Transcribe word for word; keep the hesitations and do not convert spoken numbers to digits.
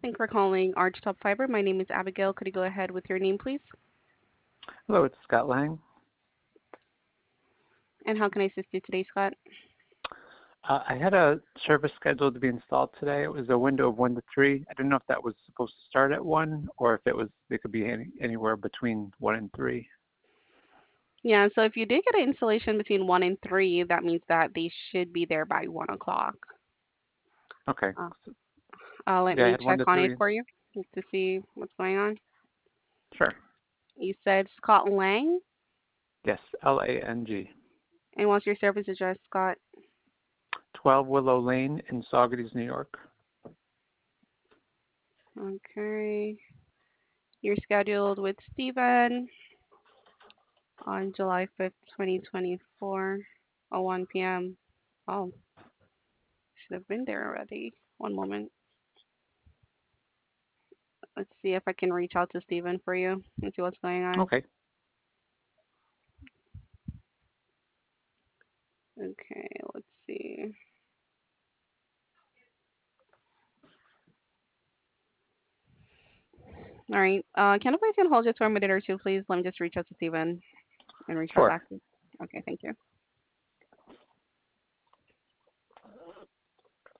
Thank you for calling Arch Top Fiber. My name is Abigail. Could you go ahead with your name, please? Hello, it's Scott Lang. And how can I assist you today, Scott? Uh, I had a service scheduled to be installed today. It was a window of one to three. I didn't know if that was supposed to start at one or if it was it could be any, anywhere between one and three. Yeah, so if you did get an installation between one and three, that means that they should be there by one o'clock. Okay. Uh, So, uh, let yeah, I me had one check to on it three. for you to see what's going on. Sure. You said Scott Lang, Yes, L A N G. and what's your service address, Scott? twelve Willow Lane in Saugerties, New York. Okay. You're scheduled with Steven on July fifth, twenty twenty-four at one p m. Oh, should have been there already. One moment. Let's see if I can reach out to Steven for you and see what's going on. Okay. Okay, let's see. All right. Uh, can I please can hold just for a minute or two, please? Let me just reach out to Steven and reach out Sure. back to you. Okay, thank you.